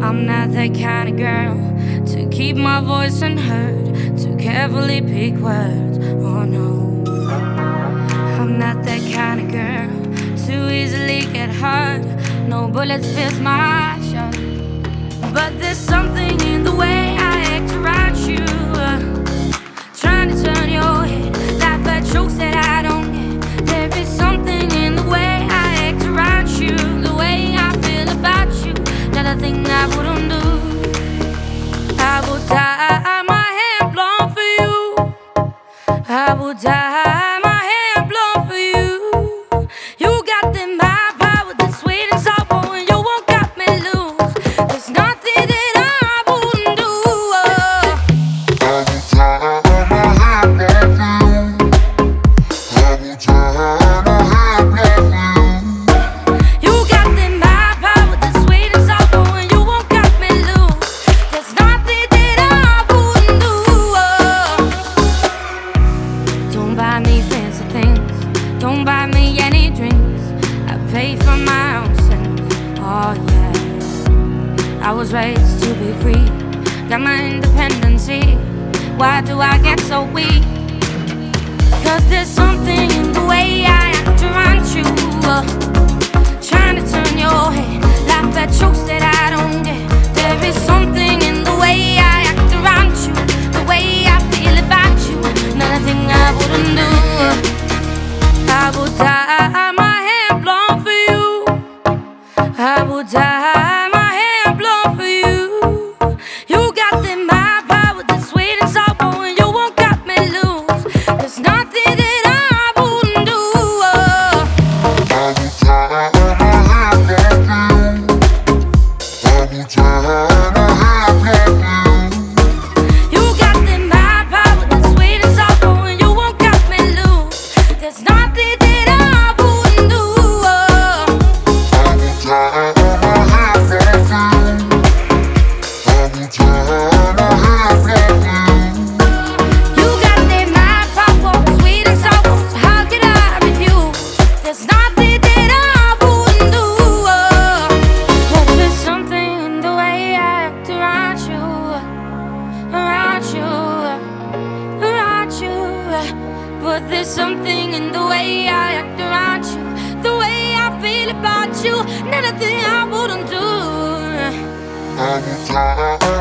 I'm not that kind of girl to keep my voice unheard, to carefully pick words. Oh no, I'm not that kind of girl to easily get hurt. No bullets pierce my shirt. But there's something in the way I act around you, trying to turn your head, laugh at jokes that I don't get. There is something in the way I act around you, the way I feel about you, not a thing I wouldn't do. I would dye my hair blonde for you. I would dye my hair blonde for you. You got them high power, the sweet and sour, and you won't got me loose. There's nothing that I wouldn't do. I would dye my hair blonde for you. I would dye my hair blonde for you. You got them high power, the sweet and sour, and you won't got me loose. There's nothing that I wouldn't do. Don't buy me fancy things, don't buy me any drinks. I pay for my own sins. Oh yeah, I was raised to be free, got my independency. Why do I get so weak? Cause there's something in the way I act around you, trying to turn your head, laugh at jokes that I don't get. There is something in the way I act around you, the way I feel about you, nothing I wouldn't do. I would dye my hair blonde for you. I would dye my hair blonde for you. You got them high power, the sweet and sour, and you won't got me loose. There's nothing that I wouldn't do. I would dye my hair blonde for you. I would dye my hair blonde for you. You got them high power, the sweet and sour, and you won't got me loose. There's nothing that I wouldn't do. I would dye my hair blonde for you. I would dye my hair blonde for you. You got them high power, sweet and sour, so how could I refuse? There's nothing that I wouldn't do. But there's something in the way I act around you, around you, around you. But there's something in the way I act around you, the way I feel about you, nothing I wouldn't do. I would dye